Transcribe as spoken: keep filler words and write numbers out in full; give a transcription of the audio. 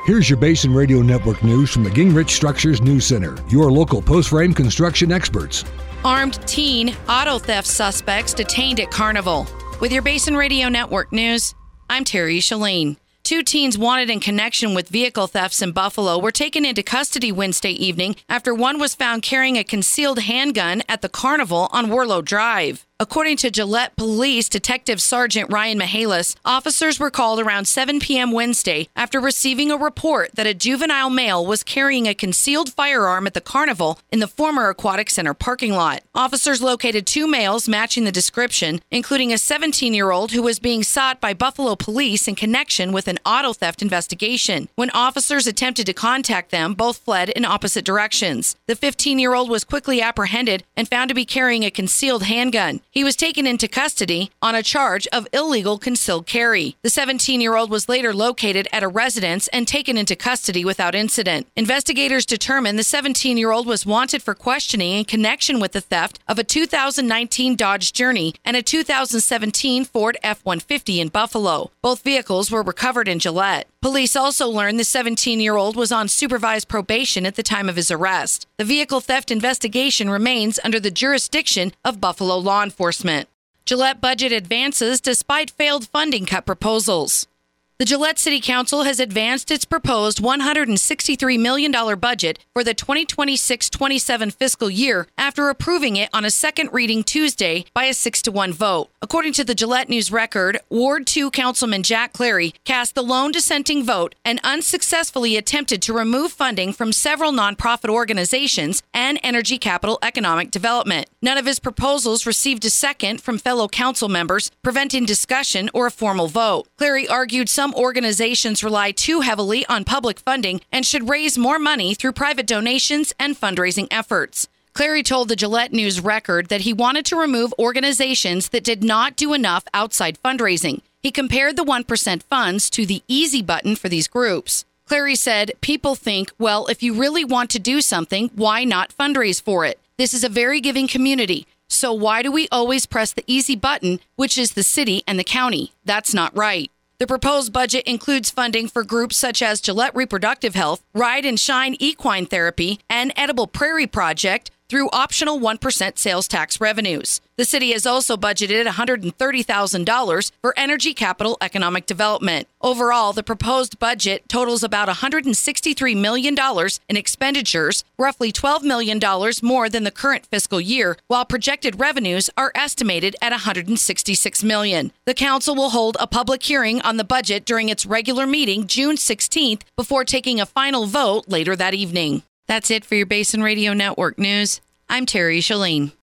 Here's your Basin Radio Network news from the Gingrich Structures News Center, your local post-frame construction experts. Armed teen auto theft suspects detained at Carnival. With your Basin Radio Network news, I'm Terry Shalene. Two teens wanted in connection with vehicle thefts in Buffalo were taken into custody Wednesday evening after one was found carrying a concealed handgun at the Carnival on Warlow Drive. According to Gillette Police Detective Sergeant Ryan Mihalis, officers were called around seven p.m. Wednesday after receiving a report that a juvenile male was carrying a concealed firearm at the Carnival in the former Aquatic Center parking lot. Officers located two males matching the description, including a seventeen-year-old who was being sought by Buffalo police in connection with an auto theft investigation. When officers attempted to contact them, both fled in opposite directions. The fifteen-year-old was quickly apprehended and found to be carrying a concealed handgun. He was taken into custody on a charge of illegal concealed carry. The seventeen-year-old was later located at a residence and taken into custody without incident. Investigators determined the seventeen-year-old was wanted for questioning in connection with the theft of a two thousand nineteen Dodge Journey and a two thousand seventeen Ford F one fifty in Buffalo. Both vehicles were recovered in Gillette. Police also learned the seventeen-year-old was on supervised probation at the time of his arrest. The vehicle theft investigation remains under the jurisdiction of Buffalo law enforcement. Gillette budget advances despite failed funding cut proposals. The Gillette City Council has advanced its proposed one hundred sixty-three million dollars budget for the twenty twenty-six twenty-seven fiscal year after approving it on a second reading Tuesday by a six to one vote. According to the Gillette News Record, Ward two Councilman Jack Clary cast the lone dissenting vote and unsuccessfully attempted to remove funding from several nonprofit organizations and Energy Capital Economic Development. None of his proposals received a second from fellow council members, preventing discussion or a formal vote. Clary argued some organizations rely too heavily on public funding and should raise more money through private donations and fundraising efforts. Clary told the Gillette News Record that he wanted to remove organizations that did not do enough outside fundraising. He compared the one percent funds to the easy button for these groups. Clary said, people think, well, if you really want to do something, why not fundraise for it? This is a very giving community. So why do we always press the easy button, which is the city and the county? That's not right. The proposed budget includes funding for groups such as Gillette Reproductive Health, Ride and Shine Equine Therapy, and Edible Prairie Project through optional one percent sales tax revenues. The city has also budgeted one hundred thirty thousand dollars for Energy Capital Economic Development. Overall, the proposed budget totals about one hundred sixty-three million dollars in expenditures, roughly twelve million dollars more than the current fiscal year, while projected revenues are estimated at one hundred sixty-six million dollars. The council will hold a public hearing on the budget during its regular meeting June sixteenth before taking a final vote later that evening. That's it for your Basin Radio Network news. I'm Terry Shalene.